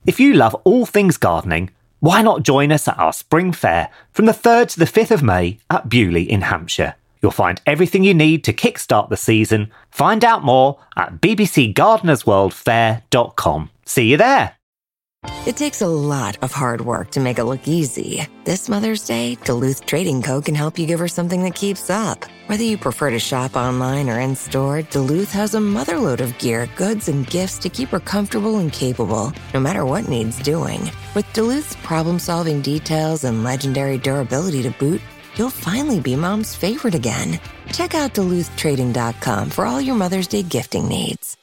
If you love all things gardening, why not join us at our spring fair from the 3rd to the 5th of May at Bewley in Hampshire? You'll find everything you need to kickstart the season. Find out more at bbcgardenersworldfair.com. See you there. It takes a lot of hard work to make it look easy. This Mother's Day, Duluth Trading Co. can help you give her something that keeps up. Whether you prefer to shop online or in-store, Duluth has a motherload of gear, goods, and gifts to keep her comfortable and capable, no matter what needs doing. With Duluth's problem-solving details and legendary durability to boot, you'll finally be Mom's favorite again. Check out DuluthTrading.com for all your Mother's Day gifting needs.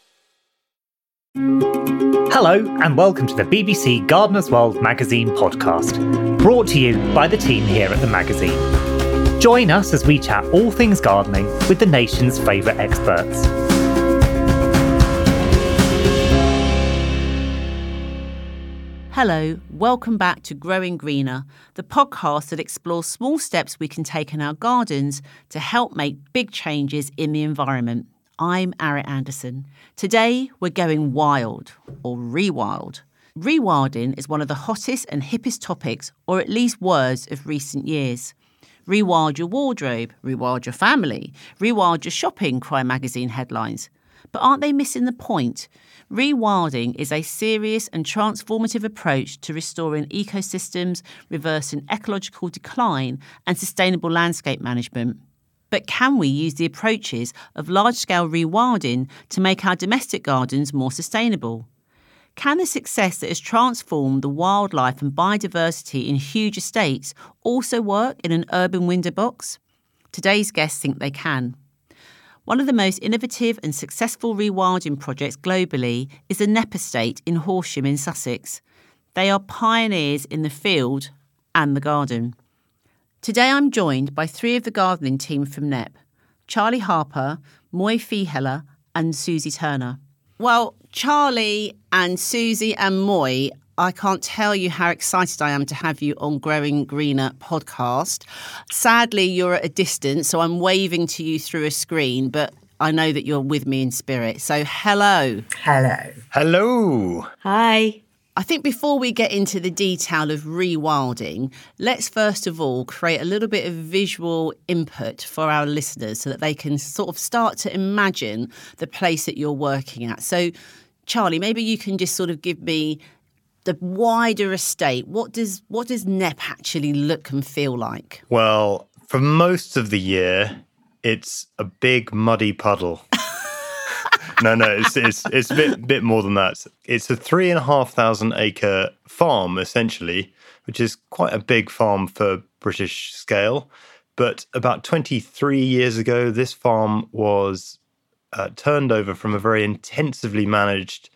Hello and welcome to the BBC Gardener's World magazine podcast, brought to you by the team here at the magazine. Join us as we chat all things gardening with the nation's favourite experts. Hello, welcome back to Growing Greener, the podcast that explores small steps we can take in our gardens to help make big changes in the environment. I'm Arrett Anderson. Today, we're going wild, or rewild. Rewilding is one of the hottest and hippest topics, or at least words, of recent years. Rewild your wardrobe, rewild your family, rewild your shopping, cry magazine headlines. But aren't they missing the point? Rewilding is a serious and transformative approach to restoring ecosystems, reversing ecological decline, and sustainable landscape management. But can we use the approaches of large-scale rewilding to make our domestic gardens more sustainable? Can the success that has transformed the wildlife and biodiversity in huge estates also work in an urban window box? Today's guests think they can. One of the most innovative and successful rewilding projects globally is the Knepp Estate in Horsham in Sussex. They are pioneers in the field and the garden. Today I'm joined by three of the gardening team from Knepp: Charlie Harper, Moy Feeheller and Susie Turner. Well, Charlie and Susie and Moy, I can't tell you how excited I am to have you on Growing Greener podcast. Sadly, you're at a distance, so I'm waving to you through a screen, but I know that you're with me in spirit. So hello. Hello. Hello. Hi. I think before we get into the detail of rewilding, let's first of all create a little bit of visual input for our listeners so that they can sort of start to imagine the place that you're working at. So, Charlie, maybe you can just sort of give me the wider estate. What does Knepp actually look and feel like? Well, for most of the year, it's a big muddy puddle. No, it's a bit more than that. It's a 3,500 acre farm, essentially, which is quite a big farm for British scale. But about 23 years ago, this farm was turned over from a very intensively managed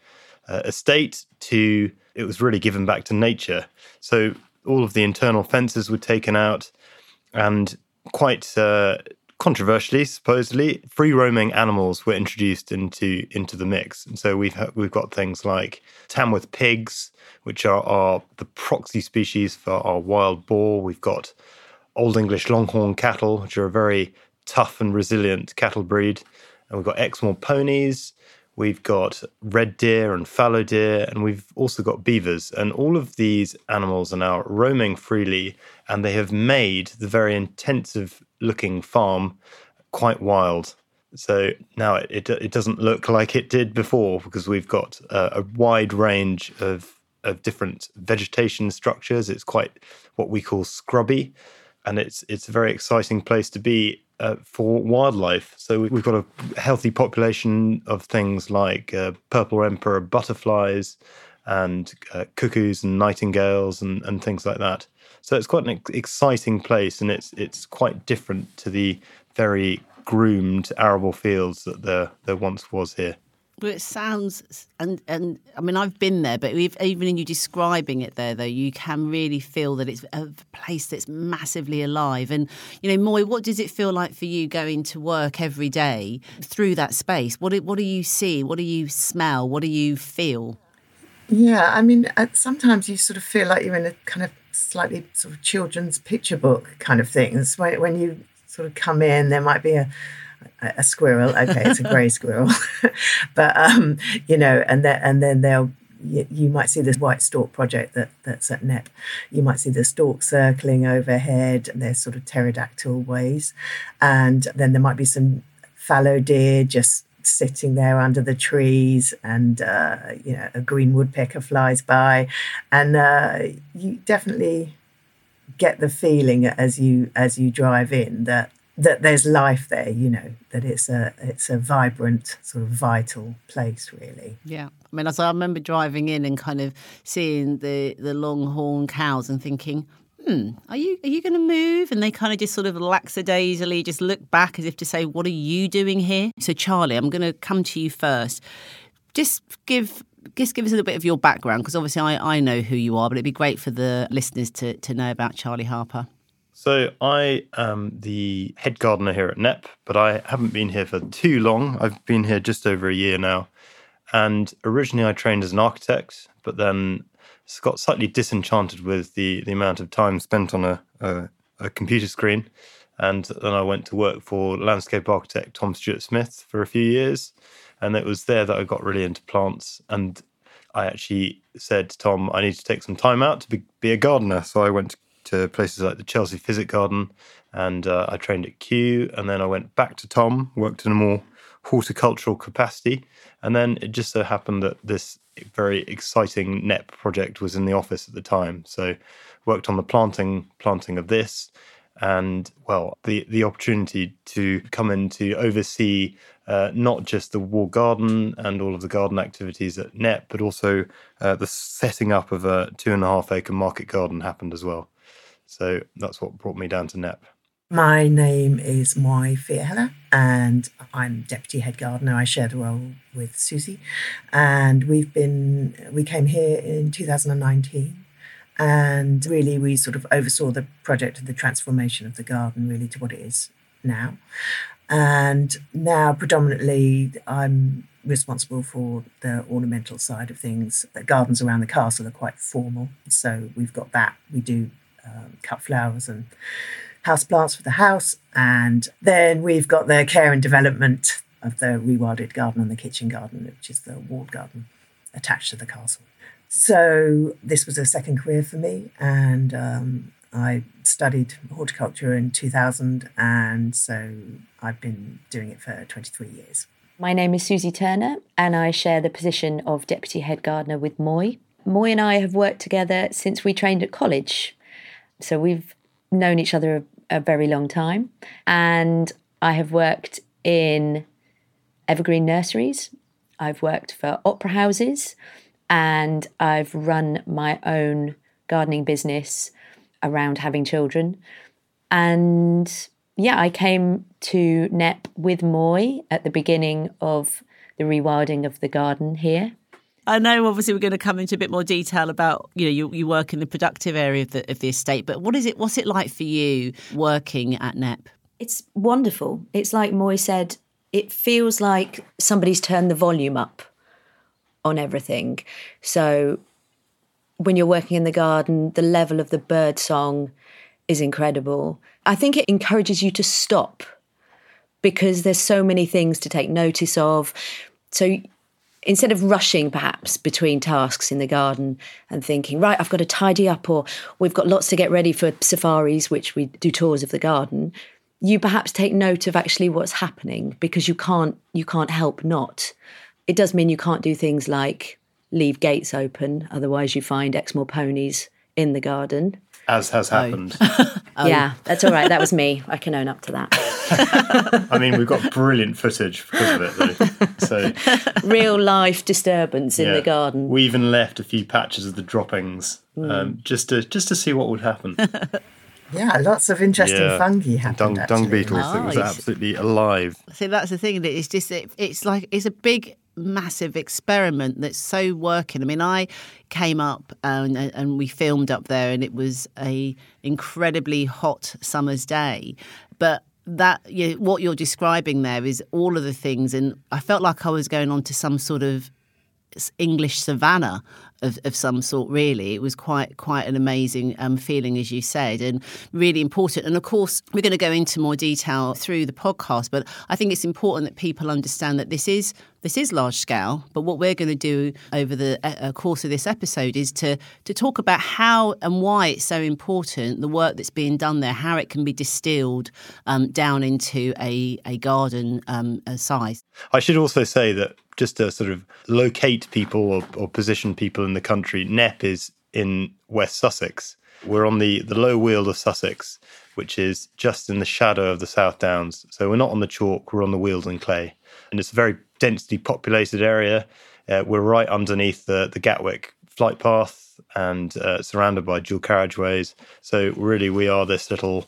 estate to, it was really given back to nature. So all of the internal fences were taken out, and quite controversially, supposedly, free-roaming animals were introduced into the mix. And so we've got things like Tamworth pigs, which are the proxy species for our wild boar. We've got Old English Longhorn cattle, which are a very tough and resilient cattle breed. And we've got Exmoor ponies. We've got red deer and fallow deer, and we've also got beavers. And all of these animals are now roaming freely, and they have made the very intensive-looking farm quite wild. So now it doesn't look like it did before, because we've got a wide range of different vegetation structures. It's quite what we call scrubby, and it's a very exciting place to be for wildlife. So we've got a healthy population of things like purple emperor butterflies and cuckoos and nightingales and things like that. So it's quite an exciting place, and it's quite different to the very groomed arable fields that there once was here. Well, it sounds, and I mean, I've been there, but even in you describing it there, though, you can really feel that it's a place that's massively alive. And, you know, Moy, what does it feel like for you going to work every day through that space? What do you see? What do you smell? What do you feel? Yeah, I mean, sometimes you sort of feel like you're in a kind of slightly sort of children's picture book kind of things. When you sort of come in, there might be a squirrel. Okay, it's a grey squirrel, but you know, and then they'll you might see this White Stork project that's at Knepp. You might see the stork circling overhead, and there's sort of pterodactyl ways. And then there might be some fallow deer just sitting there under the trees, and a green woodpecker flies by, and you definitely get the feeling as you drive in that there's life there, that it's a vibrant, sort of vital place, really. Yeah. I mean, I remember driving in and kind of seeing the longhorn cows and thinking, are you going to move? And they kind of just sort of lackadaisically just look back as if to say, what are you doing here? So, Charlie, I'm going to come to you first. Just give us a little bit of your background, because obviously I know who you are, but it'd be great for the listeners to know about Charlie Harper. So I am the head gardener here at Knepp, but I haven't been here for too long. I've been here just over a year now. And originally I trained as an architect, but then got slightly disenchanted with the amount of time spent on a computer screen. And then I went to work for landscape architect Tom Stewart-Smith for a few years. And it was there that I got really into plants. And I actually said to Tom, I need to take some time out to be a gardener. So I went to places like the Chelsea Physic Garden, and I trained at Kew. And then I went back to Tom, worked in a more horticultural capacity. And then it just so happened that this very exciting Knepp project was in the office at the time. So worked on the planting of this, and well, the opportunity to come in to oversee not just the wall garden and all of the garden activities at Knepp, but also the setting up of a 2.5 acre market garden happened as well. So that's what brought me down to Knepp. My name is Moi Vierheller, and I'm Deputy Head Gardener. I share the role with Susie, and we came here in 2019, and really we sort of oversaw the project of the transformation of the garden really to what it is now. And now predominantly I'm responsible for the ornamental side of things. The gardens around the castle are quite formal, so we've got that. We do cut flowers and house plants for the house, and then we've got the care and development of the rewilded garden and the kitchen garden, which is the walled garden attached to the castle. So this was a second career for me, and I studied horticulture in 2000, and so I've been doing it for 23 years. My name is Susie Turner, and I share the position of Deputy Head Gardener with Moi. Moi and I have worked together since we trained at college, so we've known each other a very long time, and I have worked in evergreen nurseries, I've worked for opera houses, and I've run my own gardening business around having children. And yeah, I came to Knepp with Moi at the beginning of the rewilding of the garden here. I know, obviously, we're going to come into a bit more detail about, you work in the productive area of the estate, but what's it like for you working at Knepp? It's wonderful. It's like Moi said, it feels like somebody's turned the volume up on everything. So when you're working in the garden, the level of the bird song is incredible. I think it encourages you to stop because there's so many things to take notice of. So instead of rushing perhaps between tasks in the garden and thinking, right, I've got to tidy up, or we've got lots to get ready for safaris, which we do tours of the garden, you perhaps take note of actually what's happening because you can't help not. It does mean you can't do things like leave gates open, otherwise you find Exmoor ponies in the garden. As has happened. Yeah, that's all right. That was me. I can own up to that. I mean, we've got brilliant footage because of it, though. So real life disturbance in the garden. We even left a few patches of the droppings just to see what would happen. Yeah, lots of interesting fungi happened. Dung beetles. It was absolutely alive. See, that's the thing. It's just it's a big, massive experiment that's so working. I mean, I came up and we filmed up there, and it was a incredibly hot summer's day, but that what you're describing there is all of the things, and I felt like I was going on to some sort of English savannah of some sort. Really, it was quite an amazing feeling, as you said, and really important. And of course, we're going to go into more detail through the podcast, but I think it's important that people understand that this is This is large scale, but what we're going to do over the course of this episode is to talk about how and why it's so important, the work that's being done there, how it can be distilled down into a garden size. I should also say that just to sort of locate people or position people in the country, Knepp is in West Sussex. We're on the low weald of Sussex, which is just in the shadow of the South Downs. So we're not on the chalk, we're on the weald and clay. And it's a very densely populated area. We're right underneath the Gatwick flight path and surrounded by dual carriageways. So really we are this little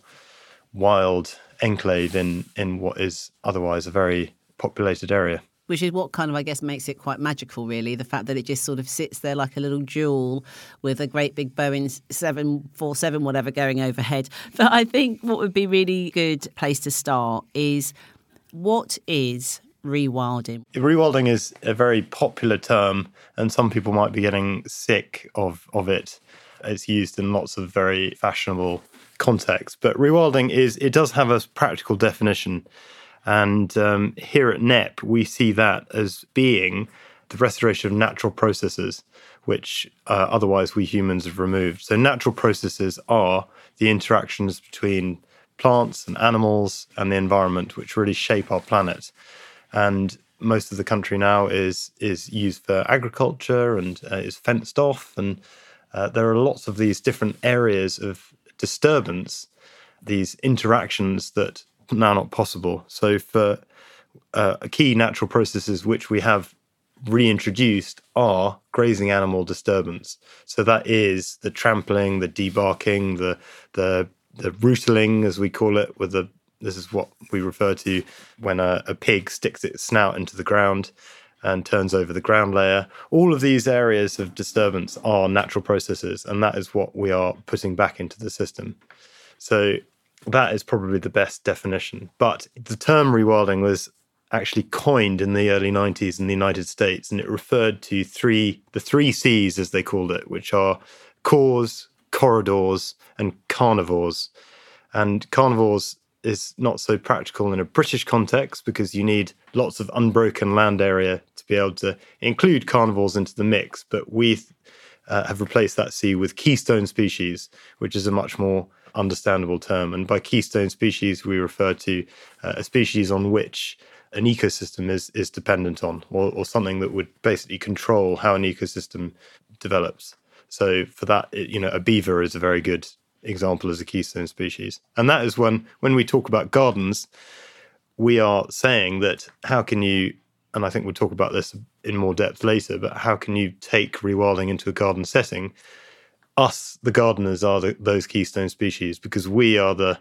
wild enclave in what is otherwise a very populated area. Which is what kind of, I guess, makes it quite magical, really, the fact that it just sort of sits there like a little jewel with a great big Boeing 747, whatever, going overhead. But I think what would be really good place to start is, what is rewilding? Rewilding is a very popular term, and some people might be getting sick of it. It's used in lots of very fashionable contexts. But rewilding it does have a practical definition. And here at Knepp, we see that as being the restoration of natural processes, which otherwise we humans have removed. So natural processes are the interactions between plants and animals and the environment, which really shape our planet. And most of the country now is used for agriculture and is fenced off. And there are lots of these different areas of disturbance, these interactions that now not possible. So for key natural processes which we have reintroduced are grazing animal disturbance. So that is the trampling, the debarking, the rootling, as we call it, this is what we refer to when a pig sticks its snout into the ground and turns over the ground layer. All of these areas of disturbance are natural processes, and that is what we are putting back into the system. So that is probably the best definition. But the term rewilding was actually coined in the early 90s in the United States, and it referred to the three C's, as they called it, which are cores, corridors, and carnivores. And carnivores is not so practical in a British context because you need lots of unbroken land area to be able to include carnivores into the mix. But we have replaced that C with keystone species, which is a much more understandable term. And by keystone species, we refer to a species on which an ecosystem is dependent on, or something that would basically control how an ecosystem develops. So for that, a beaver is a very good example as a keystone species. And that is when we talk about gardens, we are saying that how can you, and I think we'll talk about this in more depth later, but how can you take rewilding into a garden setting? Us, the gardeners, are those keystone species because we are the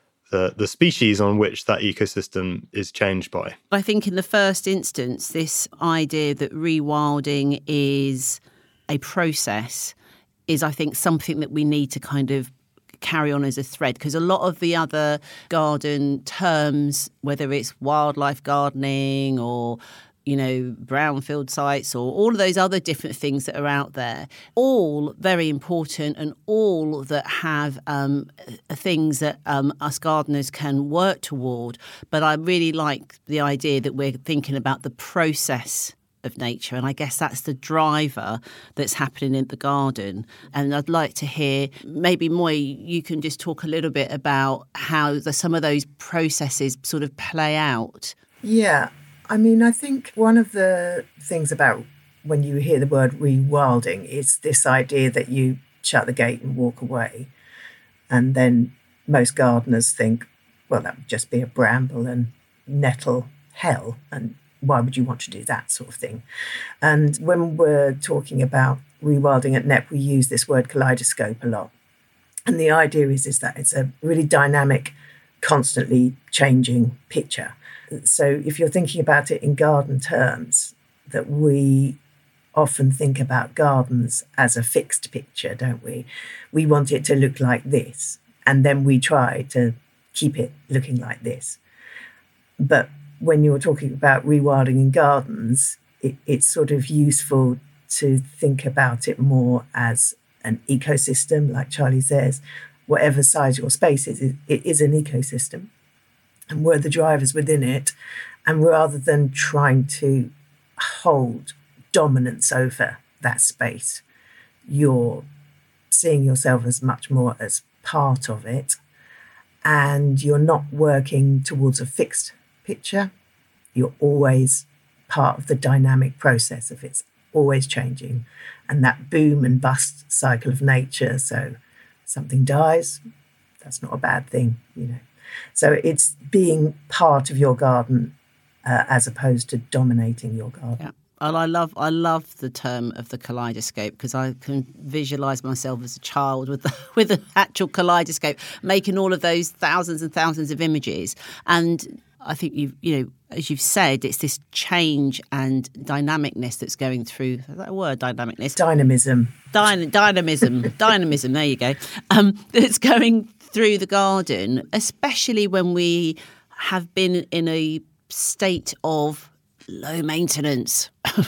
species on which that ecosystem is changed by. I think in the first instance, this idea that rewilding is a process is, I think, something that we need to kind of carry on as a thread, because a lot of the other garden terms, whether it's wildlife gardening or brownfield sites or all of those other different things that are out there, all very important and all that have things that us gardeners can work toward. But I really like the idea that we're thinking about the process of nature, and I guess that's the driver that's happening in the garden. And I'd like to hear, maybe Moy, you can just talk a little bit about how some of those processes sort of play out. Yeah. I mean, I think one of the things about when you hear the word rewilding is this idea that you shut the gate and walk away. And then most gardeners think, well, that would just be a bramble and nettle hell. And why would you want to do that sort of thing? And when we're talking about rewilding at Knepp, we use this word kaleidoscope a lot. And the idea is that it's a really dynamic, constantly changing picture. So if you're thinking about it in garden terms, that we often think about gardens as a fixed picture, don't we? We want it to look like this, and then we try to keep it looking like this. But when you're talking about rewilding in gardens, it's sort of useful to think about it more as an ecosystem, like Charlie says. Whatever size your space is, it is an ecosystem. And we're the drivers within it. And rather than trying to hold dominance over that space. You're seeing yourself as much more as part of it, and you're not working towards a fixed picture. You're always part of the dynamic process of it's always changing, and that boom and bust cycle of nature. So something dies, that's not a bad thing, you know. So it's being part of your garden as opposed to dominating your garden. Yeah. And I love the term of the kaleidoscope, because I can visualise myself as a child with the actual kaleidoscope, making all of those thousands and thousands of images. And I think as you've said, it's this change and dynamicness that's going through. Is that a word? Dynamicness. Dynamism. Dynamism. There you go. That's going through the garden, especially when we have been in a state of low maintenance.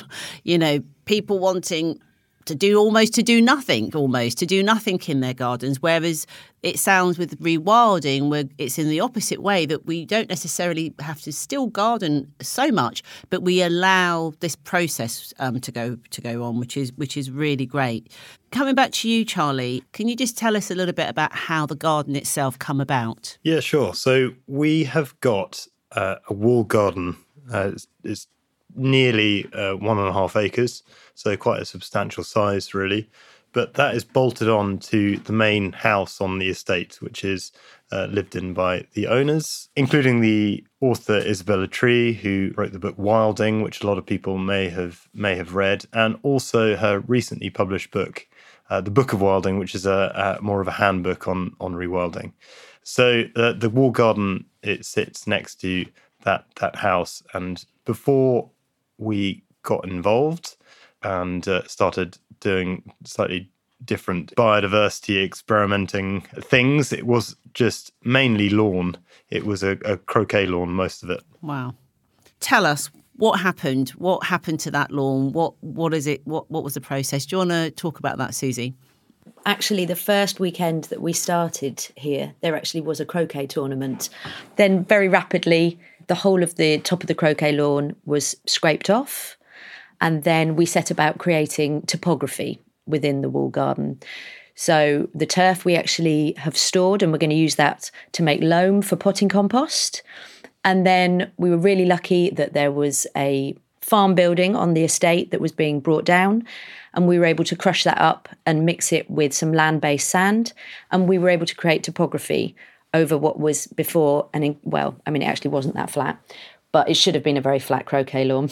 People wanting to do nothing in their gardens, whereas it sounds with rewilding where it's in the opposite way, that we don't necessarily have to still garden so much, but we allow this process to go on, which is really great. Coming back to you, Charlie, can you just tell us a little bit about how the garden itself come about? Yeah, sure. So we have got a wall garden. It's nearly 1.5 acres, so quite a substantial size, really. But that is bolted on to the main house on the estate, which is lived in by the owners, including the author Isabella Tree, who wrote the book Wilding, which a lot of people may have read, and also her recently published book, The Book of Wilding, which is a more of a handbook on rewilding. So the wall garden, it sits next to that house, and before we got involved and started doing slightly different biodiversity experimenting things, it was just mainly lawn. It was a croquet lawn, most of it. Wow. Tell us what happened. What happened to that lawn? What is it? What was the process? Do you want to talk about that, Susie? Actually, the first weekend that we started here, there actually was a croquet tournament. Then very rapidly, the whole of the top of the croquet lawn was scraped off. And then we set about creating topography within the wall garden. So the turf we actually have stored, and we're going to use that to make loam for potting compost. And then we were really lucky that there was a farm building on the estate that was being brought down, and we were able to crush that up and mix it with some land-based sand, and we were able to create topography over what was before, it actually wasn't that flat, but it should have been a very flat croquet lawn.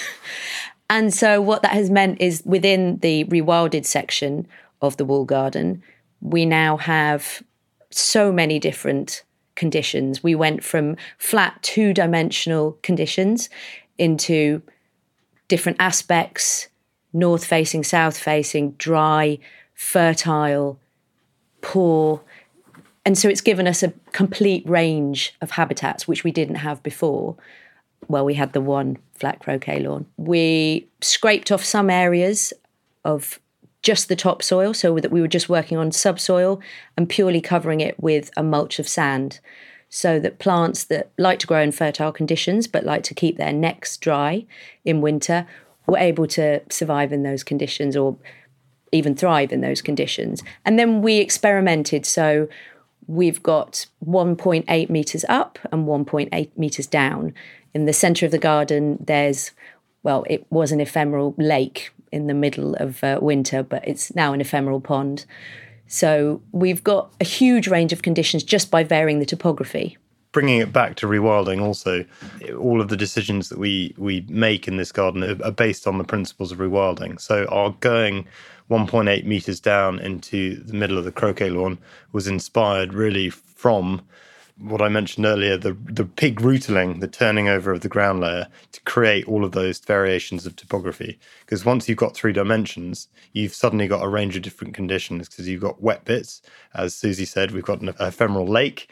And so what that has meant is within the rewilded section of the wall garden, we now have so many different conditions. We went from flat 2-dimensional conditions into different aspects: north-facing, south-facing, dry, fertile, poor. And so it's given us a complete range of habitats, which we didn't have before. Well, we had the one flat croquet lawn. We scraped off some areas of just the topsoil, so that we were just working on subsoil and purely covering it with a mulch of sand, so that plants that like to grow in fertile conditions but like to keep their necks dry in winter were able to survive in those conditions, or even thrive in those conditions. And then we experimented. So we've got 1.8 metres up and 1.8 metres down. In the centre of the garden, it was an ephemeral lake in the middle of winter, but it's now an ephemeral pond. So we've got a huge range of conditions just by varying the topography. Bringing it back to rewilding also, all of the decisions that we make in this garden are based on the principles of rewilding. So our going 1.8 metres down into the middle of the croquet lawn was inspired really from what I mentioned earlier, the pig rootling, the turning over of the ground layer to create all of those variations of topography. Because once you've got 3 dimensions, you've suddenly got a range of different conditions, because you've got wet bits. As Susie said, we've got an ephemeral lake,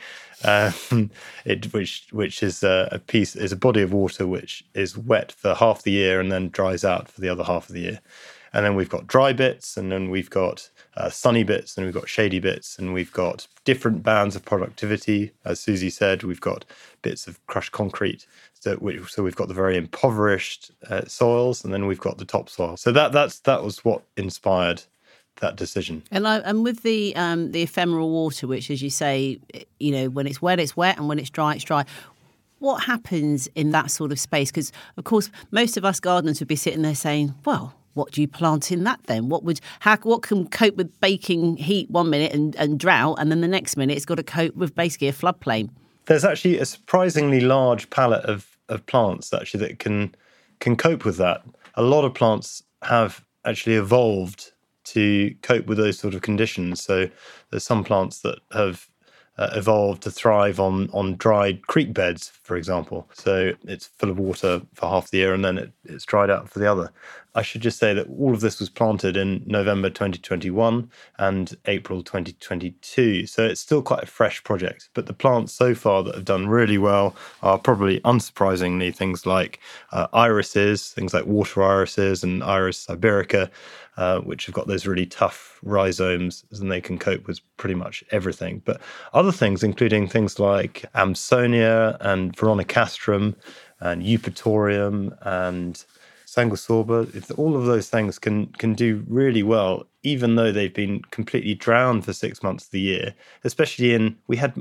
which is a body of water which is wet for half the year and then dries out for the other half of the year. And then we've got dry bits, and then we've got sunny bits and we've got shady bits, and we've got different bands of productivity. As Susie said, we've got bits of crushed concrete. So we've got the very impoverished soils, and then we've got the topsoil. So that was what inspired that decision. And with the ephemeral water, which, as you say, when it's wet, and when it's dry, it's dry. What happens in that sort of space? Because, of course, most of us gardeners would be sitting there saying, well, what do you plant in that then? What can cope with baking heat 1 minute and drought, and then the next minute it's got to cope with basically a floodplain? There's actually a surprisingly large palette of plants actually that can cope with that. A lot of plants have actually evolved to cope with those sort of conditions. So there's some plants that have evolved to thrive on dried creek beds, for example. So it's full of water for half the year and then it's dried out for the other. I should just say that all of this was planted in November 2021 and April 2022. So it's still quite a fresh project. But the plants so far that have done really well are probably, unsurprisingly, things like irises, things like water irises and Iris siberica, which have got those really tough rhizomes, and they can cope with pretty much everything. But other things, including things like Amsonia and Veronicastrum and Eupatorium and Sanguisorba, all of those things can do really well, even though they've been completely drowned for 6 months of the year, especially we had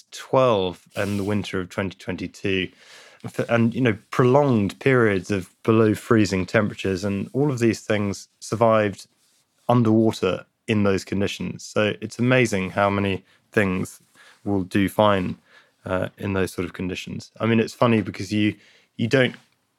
-12 in the winter of 2022. And, prolonged periods of below freezing temperatures, and all of these things survived underwater in those conditions. So it's amazing how many things will do fine in those sort of conditions. I mean, it's funny because you don't,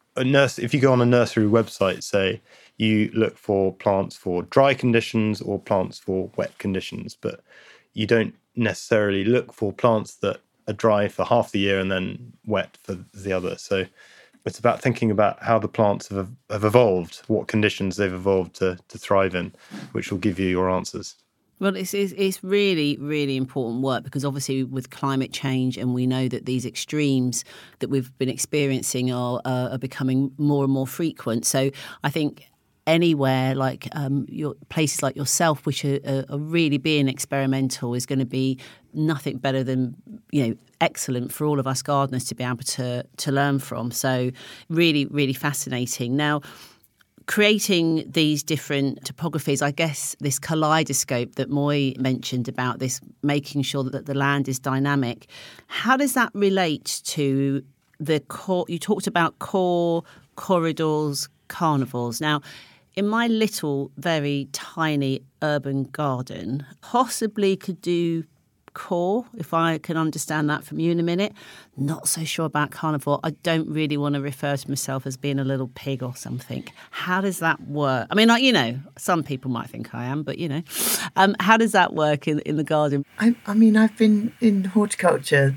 if you go on a nursery website, say, you look for plants for dry conditions or plants for wet conditions, but you don't necessarily look for plants that are dry for half the year and then wet for the other. So it's about thinking about how the plants have evolved, what conditions they've evolved to thrive in, which will give you your answers. Well, it's really, really important work, because obviously with climate change, and we know that these extremes that we've been experiencing are becoming more and more frequent. So I think anywhere like places like yourself, which are really being experimental, is going to be nothing better than excellent for all of us gardeners to be able to learn from. So really, really fascinating. Now, creating these different topographies, I guess this kaleidoscope that Moy mentioned about this, making sure that the land is dynamic. How does that relate to the core? You talked about core, corridors, carnivores. Now, in my little, very tiny urban garden, possibly could do core, if I can understand that from you in a minute. Not so sure about carnivore. I don't really want to refer to myself as being a little pig or something. How does that work? I mean, some people might think I am, but, how does that work in the garden? I mean, I've been in horticulture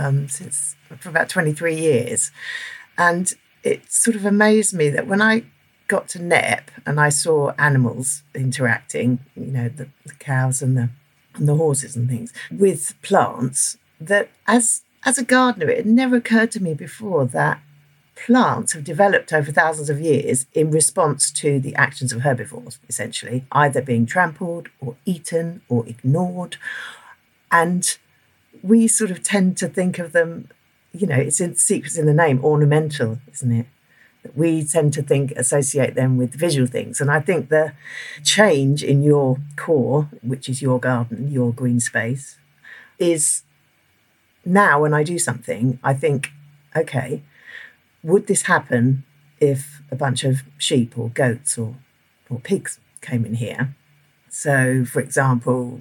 for about 23 years. And it sort of amazed me that when I got to Knepp and I saw animals interacting, the cows and the horses and things, with plants, that as a gardener, it had never occurred to me before that plants have developed over thousands of years in response to the actions of herbivores, essentially, either being trampled or eaten or ignored. And we sort of tend to think of them, it's in secrets in the name, ornamental, isn't it? We tend to associate them with visual things. And I think the change in your core, which is your garden, your green space, is now when I do something, I think, okay, would this happen if a bunch of sheep or goats or pigs came in here? So, for example,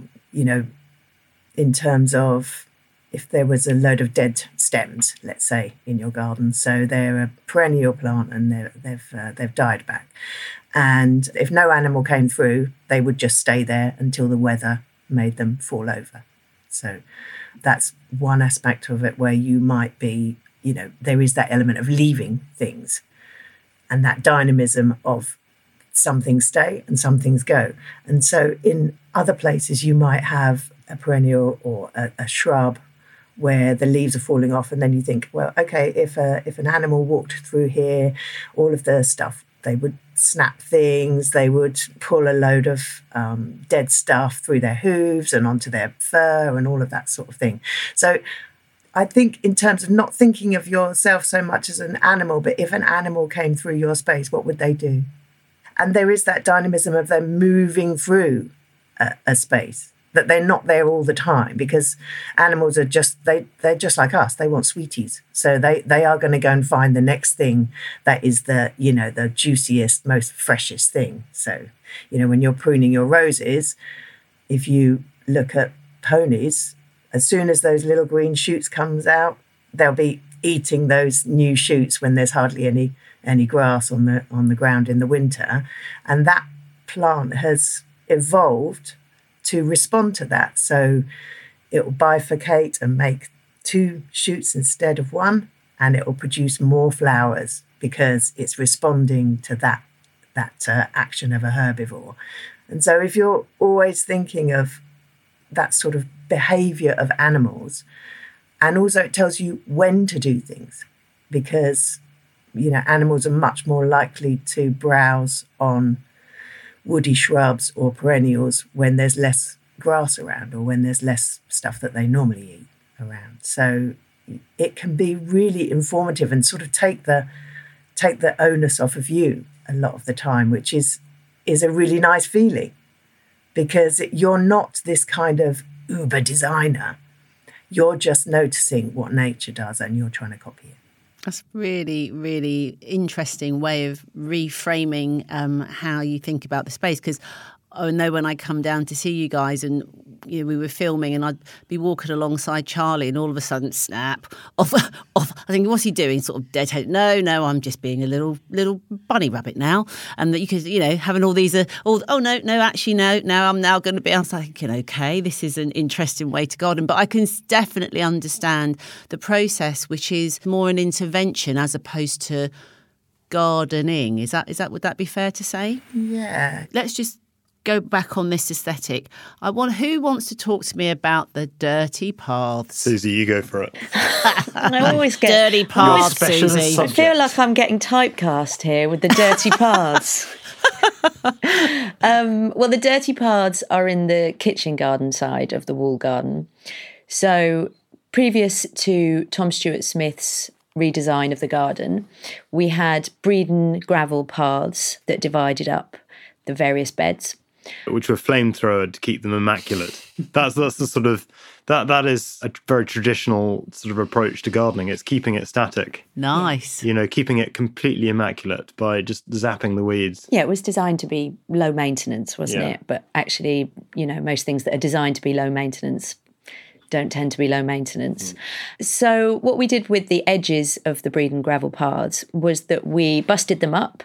in terms of if there was a load of dead stems, let's say, in your garden, so they're a perennial plant and they've died back, and if no animal came through, they would just stay there until the weather made them fall over. So that's one aspect of it where you might be, there is that element of leaving things and that dynamism of some things stay and some things go. And so in other places, you might have a perennial or a shrub where the leaves are falling off, and then you think, well, okay, if an animal walked through here, all of the stuff They would snap things, they would pull a load of dead stuff through their hooves and onto their fur and all of that sort of thing. So I think in terms of not thinking of yourself so much as an animal, but if an animal came through your space, what would they do? And there is that dynamism of them moving through a space, that they're not there all the time, because animals are they're just like us. They want sweeties. So they are going to go and find the next thing that is the juiciest, most freshest thing. So, when you're pruning your roses, if you look at ponies, as soon as those little green shoots comes out, they'll be eating those new shoots when there's hardly any grass on the ground in the winter. And that plant has evolved to respond to that. So it will bifurcate and make 2 shoots instead of 1, and it will produce more flowers because it's responding to that action of a herbivore. And so if you're always thinking of that sort of behavior of animals, and also it tells you when to do things, because animals are much more likely to browse on woody shrubs or perennials when there's less grass around, or when there's less stuff that they normally eat around. So it can be really informative and sort of take the onus off of you a lot of the time, which is a really nice feeling, because you're not this kind of uber designer. You're just noticing what nature does and you're trying to copy it. That's really, really interesting way of reframing how you think about the space. Because I know when I come down to see you guys and we were filming, and I'd be walking alongside Charlie, and all of a sudden, snap, off. I think, what's he doing? Sort of deadhead. No, I'm just being a little bunny rabbit now. And that you could, having all these, no, I'm now going to be. I was thinking, okay, this is an interesting way to garden, but I can definitely understand the process, which is more an intervention as opposed to gardening. Is that would that be fair to say? Yeah. Let's just go back on this aesthetic. Who wants to talk to me about the dirty paths? Susie, you go for it. I always get dirty paths, Susie. I feel like I'm getting typecast here with the dirty paths. Well, the dirty paths are in the kitchen garden side of the wall garden. So previous to Tom Stewart Smith's redesign of the garden, we had Bredon gravel paths that divided up the various beds, which were flamethrowered to keep them immaculate. That's the sort of that is a very traditional sort of approach to gardening. It's keeping it static. Nice. Keeping it completely immaculate by just zapping the weeds. Yeah, it was designed to be low maintenance, wasn't it? But actually, most things that are designed to be low maintenance don't tend to be low maintenance. So what we did with the edges of the Bredon gravel paths was that we busted them up,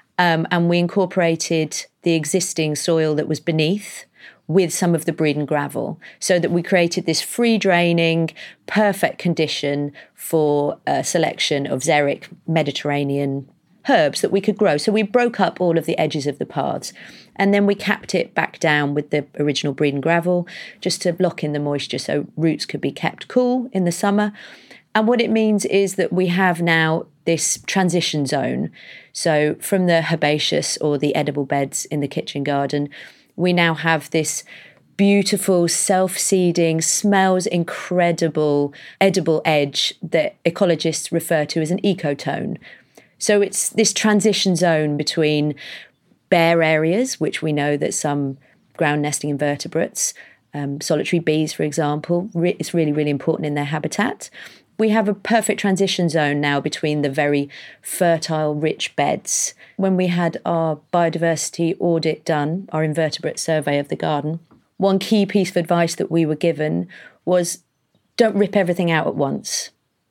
and we incorporated the existing soil that was beneath with some of the Bredon gravel, so that we created this free draining, perfect condition for a selection of xeric Mediterranean herbs that we could grow. So we broke up all of the edges of the paths, and then we capped it back down with the original Bredon gravel just to lock in the moisture so roots could be kept cool in the summer. And what it means is that we have now this transition zone. So from the herbaceous or the edible beds in the kitchen garden, we now have this beautiful, self-seeding, smells incredible, edible edge that ecologists refer to as an ecotone. So it's this transition zone between bare areas, which we know that some ground nesting invertebrates, solitary bees, for example, it's really, really important in their habitat. We have a perfect transition zone now between the very fertile, rich beds. When we had our biodiversity audit done, our invertebrate survey of the garden, one key piece of advice that we were given was don't rip everything out at once.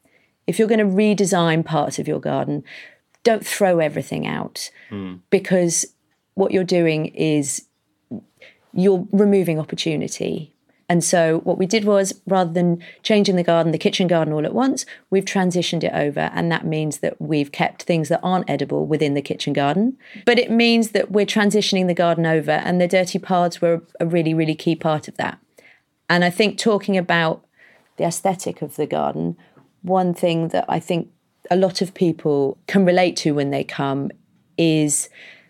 If you're going to redesign parts of your garden, don't throw everything out, because what you're doing is you're removing opportunity. And so what we did was, rather than changing the kitchen garden all at once, we've transitioned it over. And that means that we've kept things that aren't edible within the kitchen garden. But it means that we're transitioning the garden over, and the dirty paths were a really, really key part of that. And I think talking about the aesthetic of the garden, one thing that I think a lot of people can relate to when they come is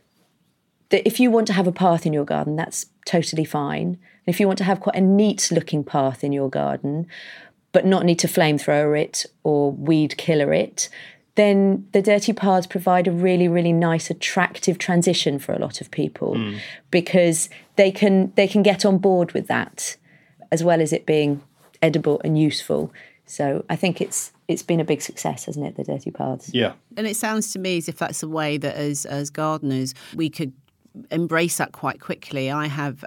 that if you want to have a path in your garden, that's totally fine. And if you want to have quite a neat looking path in your garden, but not need to flamethrower it or weed killer it, then the dirty paths provide a really, really nice, attractive transition for a lot of people because they can get on board with that, as well as it being edible and useful. So I think it's been a big success, hasn't it, the dirty paths? Yeah. And it sounds to me as if that's a way that as gardeners we could embrace that quite quickly. I have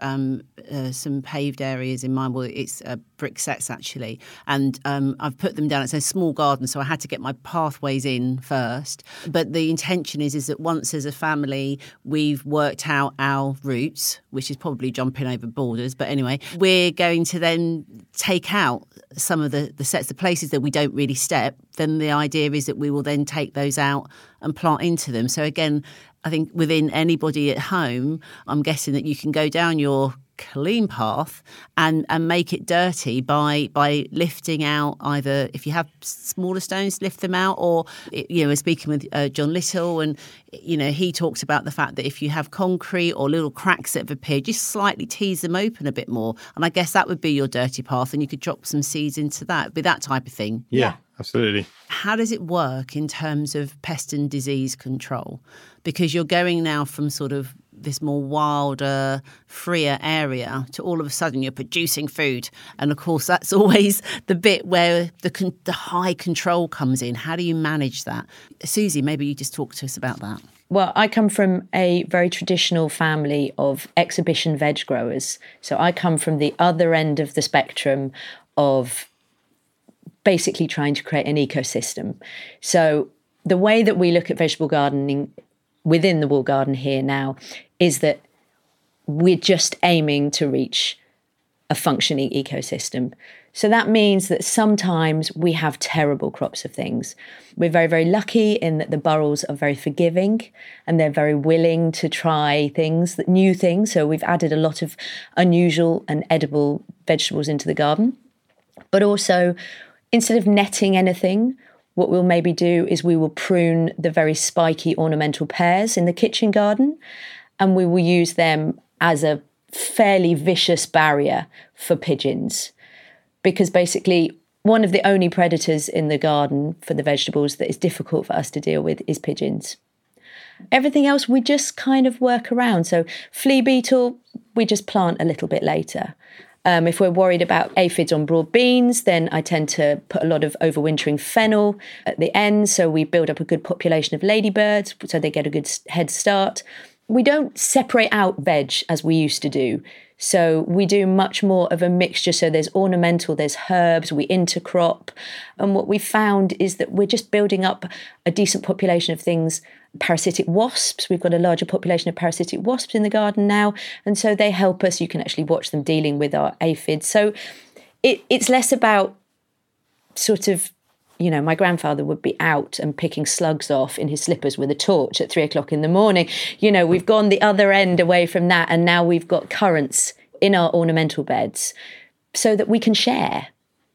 some paved areas in mine. Well, it's brick sets actually, and I've put them down. It's a small garden, so I had to get my pathways in first. But the intention is that once as a family we've worked out our routes, which is probably jumping over borders, but anyway, we're going to then take out some of the sets, the places that we don't really step. Then the idea is that we will then take those out and plant into them. So again, I think within anybody at home, I'm guessing that you can go down your clean path and make it dirty by lifting out either, if you have smaller stones, lift them out, or, we're speaking with John Little, and, he talks about the fact that if you have concrete or little cracks that have appeared, just slightly tease them open a bit more. And I guess that would be your dirty path, and you could drop some seeds into that. It'd be that type of thing. Yeah, absolutely. How does it work in terms of pest and disease control? Because you're going now from sort of this more wilder, freer area to all of a sudden you're producing food. And of course, that's always the bit where the high control comes in. How do you manage that? Susie, maybe you just talk to us about that. Well, I come from a very traditional family of exhibition veg growers. So I come from the other end of the spectrum of basically trying to create an ecosystem. So the way that we look at vegetable gardening within the Wall Garden here now is that we're just aiming to reach a functioning ecosystem. So that means that sometimes we have terrible crops of things. We're very, very lucky in that the Burrells are very forgiving and they're very willing to try things, new things. So we've added a lot of unusual and edible vegetables into the garden. But also, instead of netting anything, what we'll maybe do is we will prune the very spiky ornamental pears in the kitchen garden, and we will use them as a fairly vicious barrier for pigeons. Because basically, one of the only predators in the garden for the vegetables that is difficult for us to deal with is pigeons. Everything else we just kind of work around. So flea beetle, we just plant a little bit later. If we're worried about aphids on broad beans, then I tend to put a lot of overwintering fennel at the end, so we build up a good population of ladybirds, so they get a good head start. We don't separate out veg as we used to do. So we do much more of a mixture. So there's ornamental, there's herbs, we intercrop. And what we found is that we're just building up a decent population of things. Parasitic wasps, we've got a larger population of parasitic wasps in the garden now. And so they help us. You can actually watch them dealing with our aphids. So it's less about sort of, my grandfather would be out and picking slugs off in his slippers with a torch at 3:00 in the morning. We've gone the other end away from that, and now we've got currants in our ornamental beds so that we can share,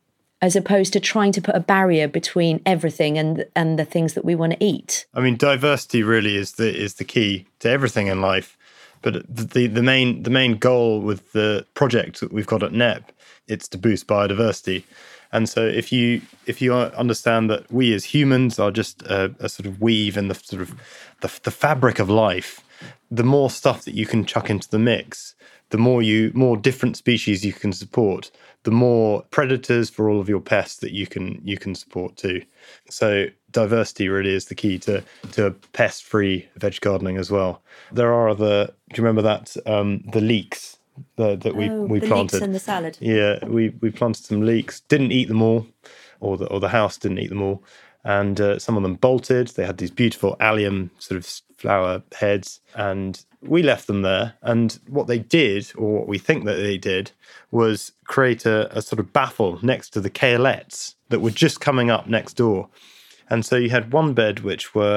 as opposed to trying to put a barrier between everything and the things that we want to eat. I mean, diversity really is the key to everything in life. But the main goal with the project that we've got at NEP, it's to boost biodiversity. And so if you understand that we as humans are just a sort of weave in the sort of the fabric of life, the more stuff that you can chuck into the mix, the more different species you can support, the more predators for all of your pests that you can support too. So diversity really is the key to pest-free veg gardening as well. There are other. Do you remember that the leeks? That we planted. The leeks and the salad. Yeah, we planted some leeks. Didn't eat them all, or the house didn't eat them all, and some of them bolted. They had these beautiful allium sort of flower heads, and we left them there. And what they did, or what we think that they did, was create a sort of baffle next to the kalettes that were just coming up next door. And so you had one bed which were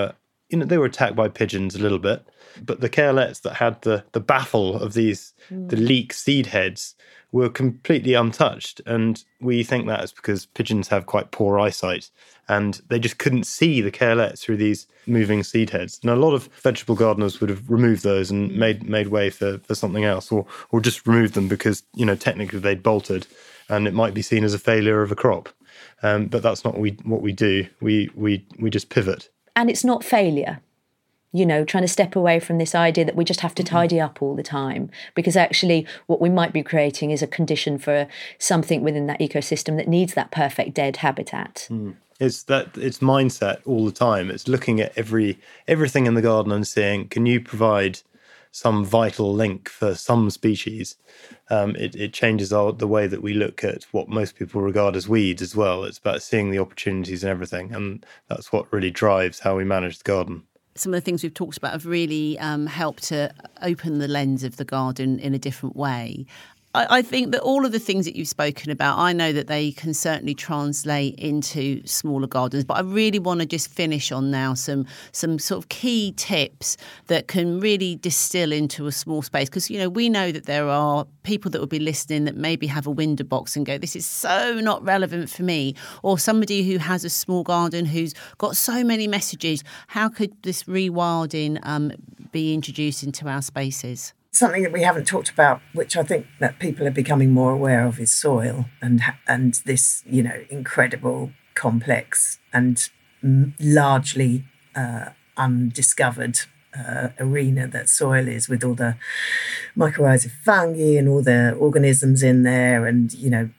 they were attacked by pigeons a little bit, but the carelets that had the baffle of the leek seed heads were completely untouched. And we think that is because pigeons have quite poor eyesight and they just couldn't see the carelets through these moving seed heads. And a lot of vegetable gardeners would have removed those and made way for something else, or just removed them because, technically they'd bolted and it might be seen as a failure of a crop. But that's not what we do. We just pivot. And it's not failure. Trying to step away from this idea that we just have to tidy up all the time, because actually what we might be creating is a condition for something within that ecosystem that needs that perfect dead habitat. It's mindset all the time. It's looking at everything in the garden and saying, can you provide some vital link for some species? It changes the way that we look at what most people regard as weeds as well. It's about seeing the opportunities and everything, and that's what really drives how we manage the garden. Some of the things we've talked about have really helped to open the lens of the garden in a different way. I think that all of the things that you've spoken about, I know that they can certainly translate into smaller gardens, but I really want to just finish on now some sort of key tips that can really distill into a small space. Because, we know that there are people that will be listening that maybe have a window box and go, this is so not relevant for me. Or somebody who has a small garden who's got so many messages. How could this rewilding be introduced into our spaces? Something that we haven't talked about, which I think that people are becoming more aware of, is soil and this, incredible, complex and largely undiscovered arena that soil is, with all the mycorrhizal fungi and all the organisms in there, and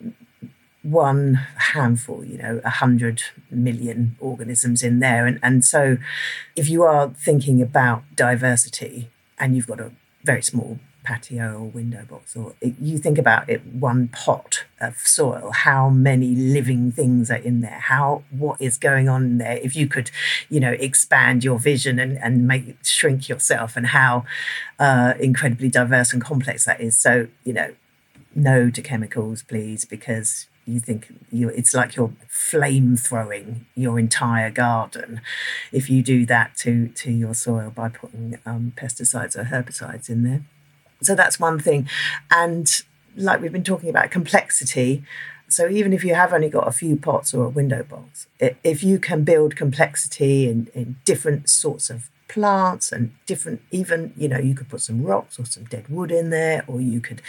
one handful, 100 million organisms in there, and so if you are thinking about diversity and you've got a very small patio or window box, or you think about it, one pot of soil, how many living things are in there, what is going on in there, if you could expand your vision and shrink yourself, and how incredibly diverse and complex that is. So no to chemicals, please, because you think it's like you're flame throwing your entire garden if you do that to your soil by putting pesticides or herbicides in there. So that's one thing. And like we've been talking about, complexity. So even if you have only got a few pots or a window box, if you can build complexity in different sorts of plants and different, even, you could put some rocks or some dead wood in there, or you could,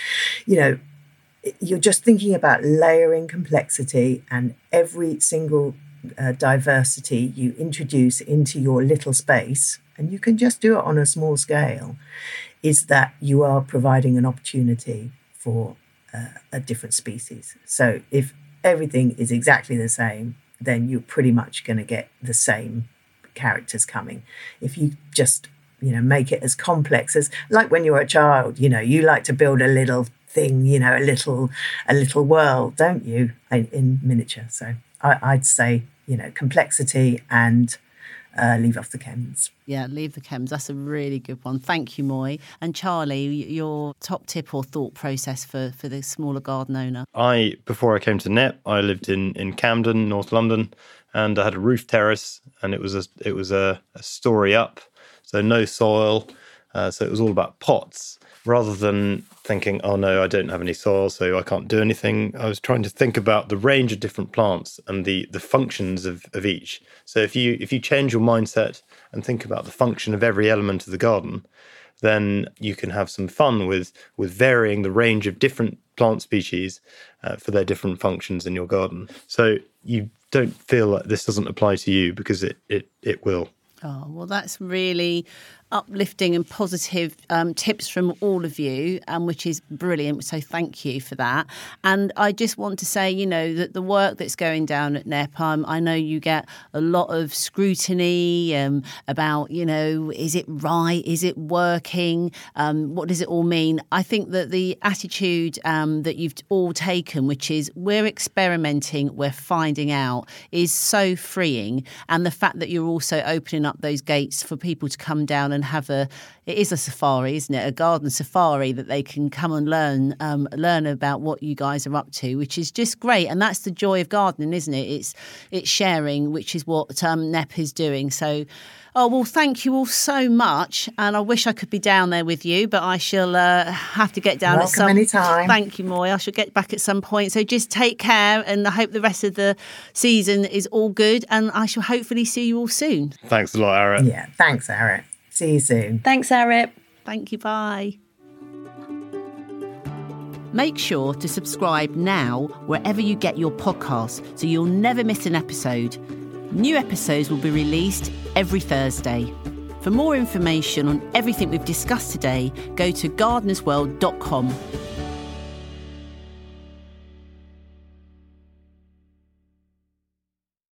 you're just thinking about layering complexity, and every single diversity you introduce into your little space, and you can just do it on a small scale, is that you are providing an opportunity for a different species. So if everything is exactly the same, then you're pretty much going to get the same characters coming. If you just, make it as complex as, like when you were a child, you like to build a little thing, a little world, don't you, in miniature? So I'd say, complexity and leave off the chems. Yeah, leave the chems. That's a really good one. Thank you, Moy. And Charlie, your top tip or thought process for the smaller garden owner? Before I came to Knepp, I lived in Camden, North London, and I had a roof terrace, and it was a story up, so no soil. So it was all about pots. Rather than thinking, oh no, I don't have any soil, so I can't do anything, I was trying to think about the range of different plants and the functions of each. So if you change your mindset and think about the function of every element of the garden, then you can have some fun with varying the range of different plant species for their different functions in your garden. So you don't feel like this doesn't apply to you, because it will. Oh, well, that's really uplifting and positive tips from all of you, which is brilliant. So thank you for that. And I just want to say, that the work that's going down at Knepp, I know you get a lot of scrutiny about, is it right? Is it working? What does it all mean? I think that the attitude that you've all taken, which is we're experimenting, we're finding out, is so freeing. And the fact that you're also opening up those gates for people to come down and it is a safari, isn't it? A garden safari that they can come and learn about what you guys are up to, which is just great. And that's the joy of gardening, isn't it? It's sharing, which is what NEP is doing. So, thank you all so much. And I wish I could be down there with you, but I shall have to get down Welcome anytime. Thank you, Moy. I shall get back at some point. So just take care, and I hope the rest of the season is all good, and I shall hopefully see you all soon. Thanks a lot, Arit. Yeah, thanks, Arit. See you soon. Thanks, Arit. Thank you. Bye. Make sure to subscribe now wherever you get your podcasts so you'll never miss an episode. New episodes will be released every Thursday. For more information on everything we've discussed today, go to gardenersworld.com.